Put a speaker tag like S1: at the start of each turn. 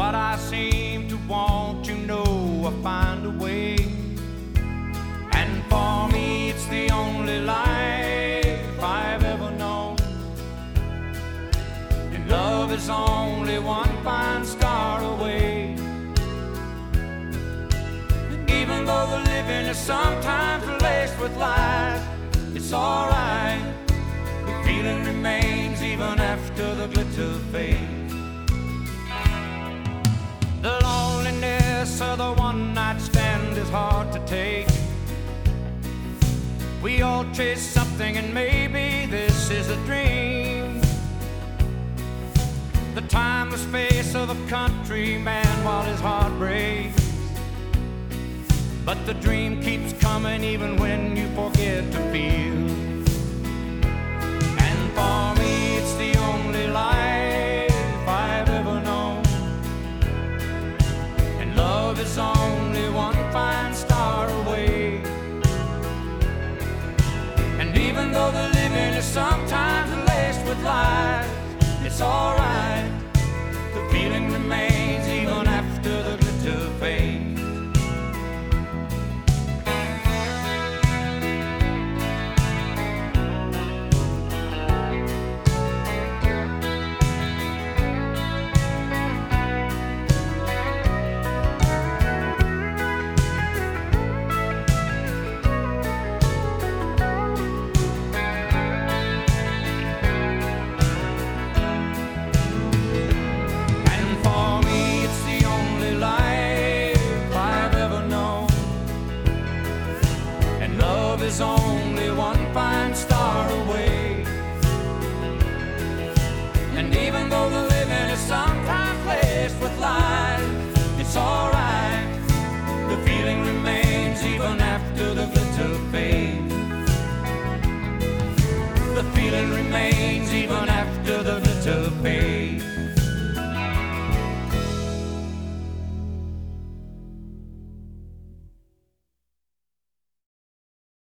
S1: what I seem to want, you know I find a way. And for me it's the only life I've ever known. And love is only one fine star away. And even though the living is sometimes laced with lies, it's alright. The feeling remains even after the glitter fades. The loneliness of the one-night stand is hard to take. We all chase something and maybe this is a dream. The timeless face of a countryman while his heart breaks. But the dream keeps coming even when you forget to feel. And for me it's the only life I've ever known. And love is only one fine star away. And even though the living is sometimes laced with lies, it's alright. The feeling remains even after the glitter fades. Love is only one fine star away. And even though the living is sometimes laced with lies, it's alright. The feeling remains even after the glitter fades. The feeling remains